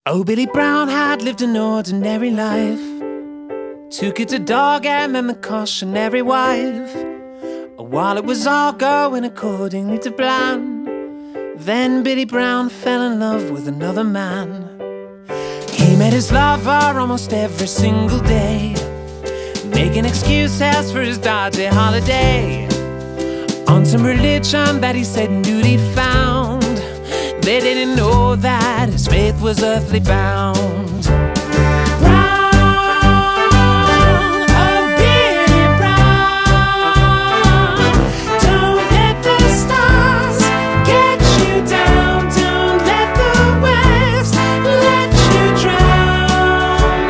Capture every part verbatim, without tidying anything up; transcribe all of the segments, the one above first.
Oh, Billy Brown had lived an ordinary life. Two kids, a dog, and then the cautionary wife. While it was all going accordingly to plan, then Billy Brown fell in love with another man. He met his lover almost every single day, making excuses for his dodgy holiday. On some religion that he said and duty found, they didn't know that his faith was earthly bound. Brown, oh Billy Brown, don't let the stars get you down. Don't let the waves let you drown.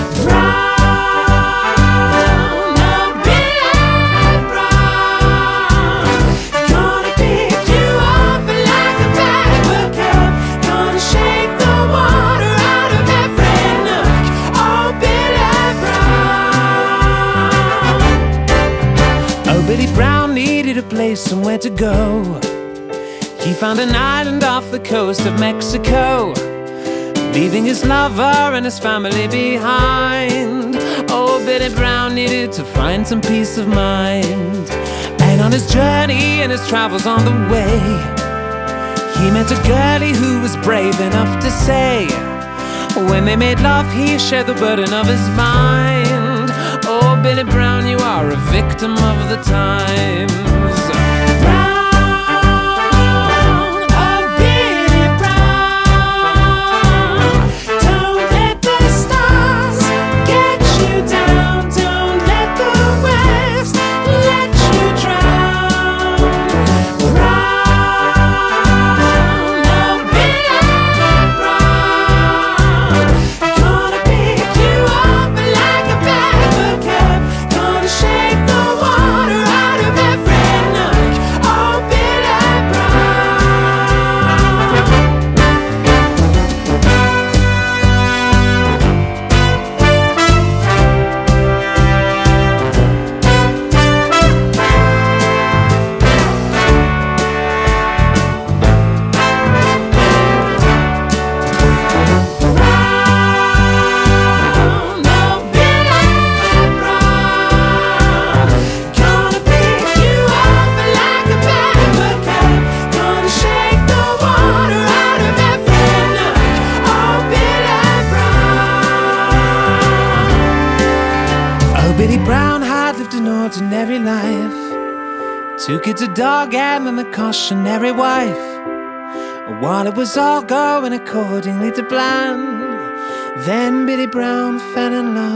Brown, oh Billy Brown, gonna pick you up like a paper cup, gonna shake the water out of every nook. Oh Billy Brown. Oh, Billy Brown needed a place, somewhere to go. He found an island off the coast of Mexico, leaving his lover and his family behind. Oh, Billy Brown needed to find some peace of mind. And on his journey and his travels on the way, he met a girlie who was brave enough to say, when they made love, he shared the burden of his mind. Oh, Billy Brown, you are a victim of the times. Brown, oh Billy Brown, don't let the stars get you down. Don't let the waves let you drown. Brown, oh Billy Brown, gonna pick you up like a paper cup, gonna shake the water out of every nook. Oh Billy Brown. Brown, oh Billy Brown, gonna pick you up like a paper cup, gonna shake the water out of every nook. Oh Billy Brown. Oh, Billy Brown had lived an ordinary life. Two kids, a dog, and then the cautionary wife. While it was all going accordingly to plan, then Billy Brown fell in love